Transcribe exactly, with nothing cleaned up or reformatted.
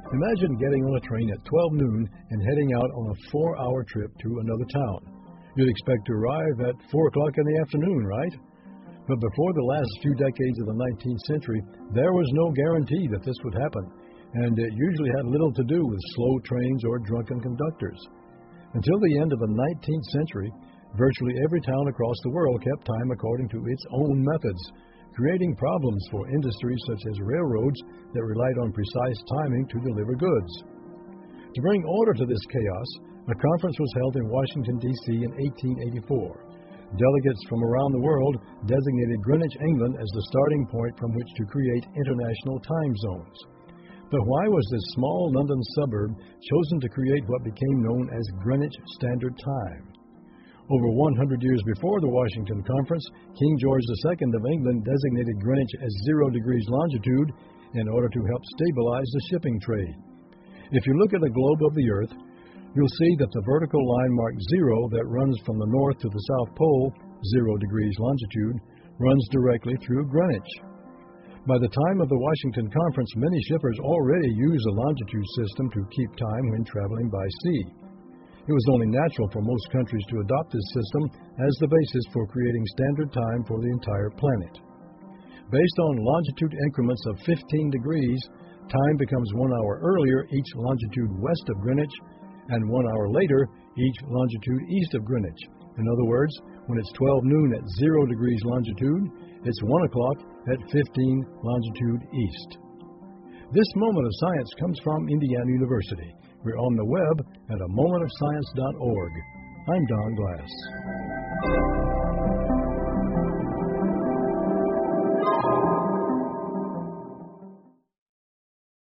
Imagine getting on a train at twelve noon and heading out on a four-hour trip to another town. You'd expect to arrive at four o'clock in the afternoon, right? But before the last few decades of the nineteenth century, there was no guarantee that this would happen, and it usually had little to do with slow trains or drunken conductors. Until the end of the nineteenth century, virtually every town across the world kept time according to its own methods, creating problems for industries such as railroads that relied on precise timing to deliver goods. To bring order to this chaos, a conference was held in Washington, D C in eighteen eighty-four. Delegates from around the world designated Greenwich, England as the starting point from which to create international time zones. But why was this small London suburb chosen to create what became known as Greenwich Standard Time? Over one hundred years before the Washington Conference, King George the Second of England designated Greenwich as zero degrees longitude in order to help stabilize the shipping trade. If you look at a globe of the Earth, you'll see that the vertical line marked zero that runs from the north to the South Pole, zero degrees longitude, runs directly through Greenwich. By the time of the Washington Conference, many shippers already use a longitude system to keep time when traveling by sea. It was only natural for most countries to adopt this system as the basis for creating standard time for the entire planet. Based on longitude increments of fifteen degrees, time becomes one hour earlier each longitude west of Greenwich and one hour later each longitude east of Greenwich. In other words, when it's twelve noon at zero degrees longitude, it's one o'clock at fifteen longitude east. This moment of science comes from Indiana University. We're on the web at a moment of science dot org. I'm Don Glass.